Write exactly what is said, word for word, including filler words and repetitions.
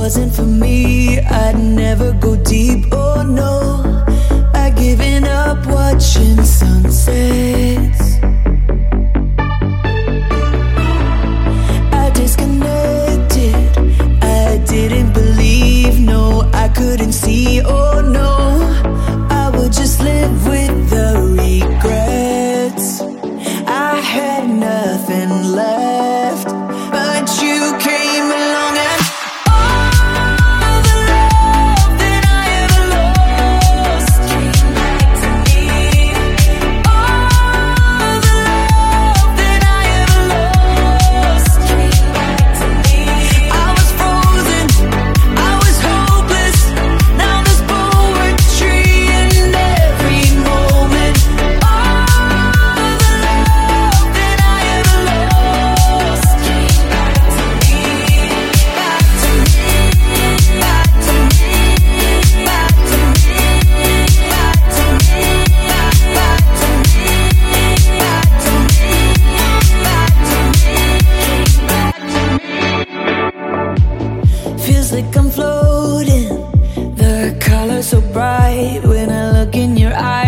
wasn't for me, I'd never go deep, oh no. I'd given up watching sunsets. I disconnected, I didn't believe, no, I couldn't see, oh no. I would just live with the regrets. I had nothing left, but you came along and all the love that I ever lost came back to me. All the love that I ever lost came back to me. I was frozen, I was hopeless. Now there's poetry in every moment. All the love that I ever lost came back to me. Back to me, back to me, back to me, back to me, back to me, back to me, back to me. Feels like I'm floating, the colors so bright when I look in your eyes.